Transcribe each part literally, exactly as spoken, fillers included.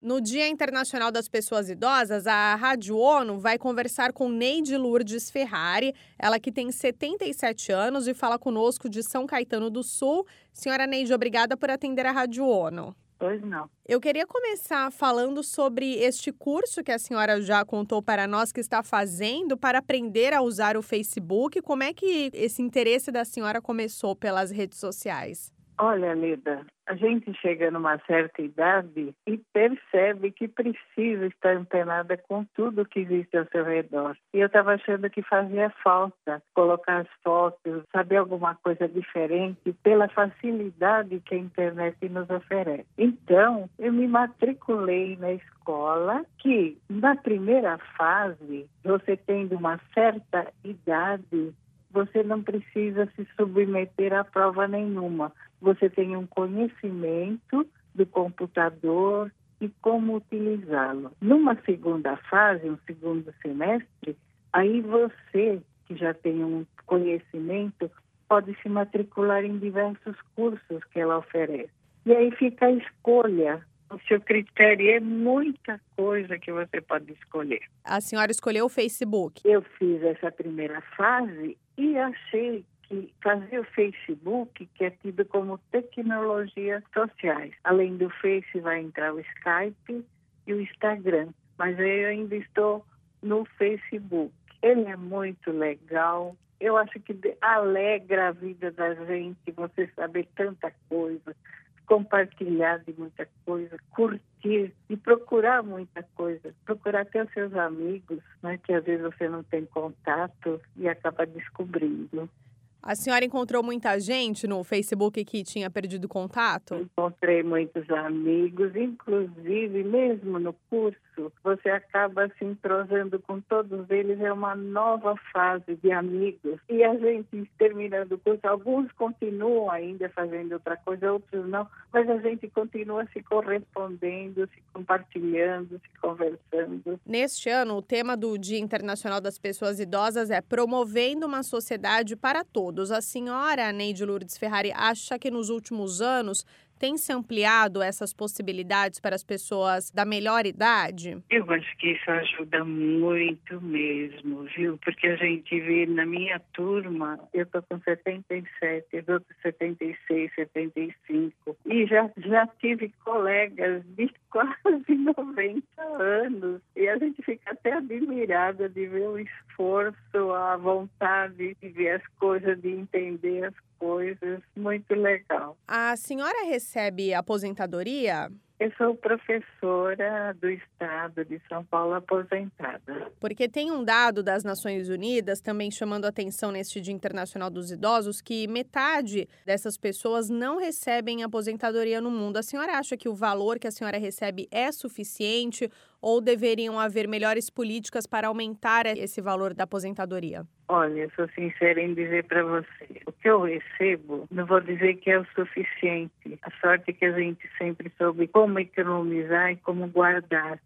No Dia Internacional das Pessoas Idosas, a Rádio ONU vai conversar com Neide Lourdes Ferrari, ela que tem setenta e sete anos e fala conosco de São Caetano do Sul. Senhora Neide, obrigada por atender a Rádio ONU. Pois não. Eu queria começar falando sobre este curso que a senhora já contou para nós que está fazendo para aprender a usar o Facebook. Como é que esse interesse da senhora começou pelas redes sociais? Olha, Lida, a gente chega numa certa idade e percebe que precisa estar antenada com tudo que existe ao seu redor. E eu estava achando que fazia falta colocar as fotos, saber alguma coisa diferente pela facilidade que a internet nos oferece. Então, eu me matriculei na escola que, na primeira fase, você tendo uma certa idade, você não precisa se submeter a prova nenhuma. Você tem um conhecimento do computador e como utilizá-lo. Numa segunda fase, um segundo semestre, aí você, que já tem um conhecimento, pode se matricular em diversos cursos que ela oferece. E aí fica a escolha. O seu critério é muita coisa que você pode escolher. A senhora escolheu o Facebook. Eu fiz essa primeira fase e achei que fazer o Facebook, que é tido como tecnologias sociais. Além do Face vai entrar o Skype e o Instagram, mas eu ainda estou no Facebook. Ele é muito legal. Eu acho que alegra a vida da gente você saber tanta coisa, compartilhar de muita coisa, curtir e procurar muita coisa. Procurar até os seus amigos, né, que às vezes você não tem contato e acaba descobrindo. A senhora encontrou muita gente no Facebook que tinha perdido contato? Encontrei muitos amigos, inclusive mesmo no curso, você acaba se entrosando com todos eles, é uma nova fase de amigos. E a gente terminando o curso, alguns continuam ainda fazendo outra coisa, outros não, mas a gente continua se correspondendo, se compartilhando, se conversando. Neste ano, o tema do Dia Internacional das Pessoas Idosas é Promovendo uma Sociedade para Todos. A senhora Neide Lourdes Ferrari acha que nos últimos anos tem se ampliado essas possibilidades para as pessoas da melhor idade? Eu acho que isso ajuda muito mesmo, viu? Porque a gente vê na minha turma, eu estou com setenta e sete, os outros setenta e seis, setenta e cinco. E já, já tive colegas de quase noventa anos. E a gente fica até admirada de ver o esforço, a vontade de ver as coisas, de entender as coisas. Muito legal. A senhora recebe aposentadoria? Eu sou professora do estado de São Paulo aposentada. Porque tem um dado das Nações Unidas, também chamando a atenção neste Dia Internacional dos Idosos, que metade dessas pessoas não recebem aposentadoria no mundo. A senhora acha que o valor que a senhora recebe é suficiente ou deveriam haver melhores políticas para aumentar esse valor da aposentadoria? Olha, eu sou sincera em dizer para você, o que eu recebo, não vou dizer que é o suficiente. A sorte é que a gente sempre soube como economizar e como guardar.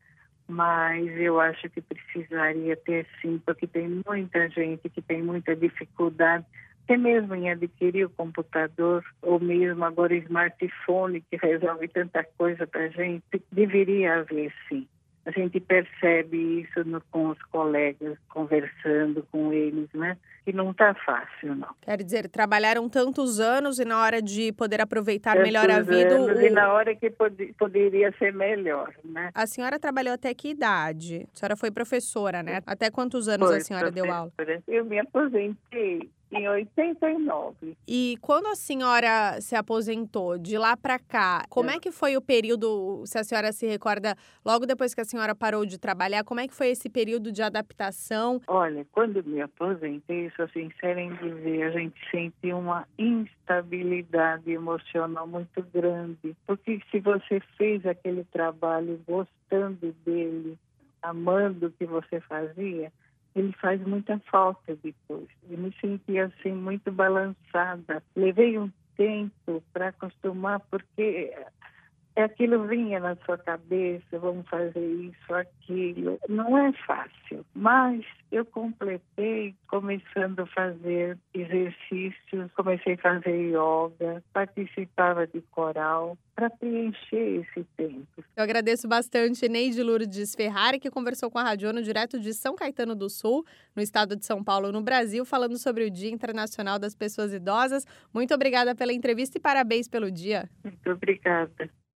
Mas eu acho que precisaria ter sim, porque tem muita gente que tem muita dificuldade, até mesmo em adquirir o computador, ou mesmo agora o smartphone, que resolve tanta coisa para a gente. Deveria haver sim. A gente percebe isso no, com os colegas, conversando com eles, né? Que não está fácil, não. Quer dizer, trabalharam tantos anos e na hora de poder aproveitar tantos melhor a vida... Anos, o... E na hora que pod- poderia ser melhor, né? A senhora trabalhou até que idade? A senhora foi professora, né? Até quantos anos Foi a senhora deu aula? Eu me aposentei em oitenta e nove. E quando a senhora se aposentou, de lá para cá, como é. é que foi o período, se a senhora se recorda, logo depois que a senhora parou de trabalhar, como é que foi esse período de adaptação? Olha, quando me aposentei, sou sincera em dizer, a gente sente uma instabilidade emocional muito grande. Porque se você fez aquele trabalho gostando dele, amando o que você fazia, ele faz muita falta depois. Eu me senti assim muito balançada. Levei um tempo para acostumar, porque aquilo vinha na sua cabeça, vamos fazer isso, aquilo. Não é fácil, mas eu completei começando a fazer exercícios, comecei a fazer yoga, participava de coral para preencher esse tempo. Eu agradeço bastante Neide Lourdes Ferrari, que conversou com a Rádio ONU direto de São Caetano do Sul, no estado de São Paulo, no Brasil, falando sobre o Dia Internacional das Pessoas Idosas. Muito obrigada pela entrevista e parabéns pelo dia. Muito obrigada.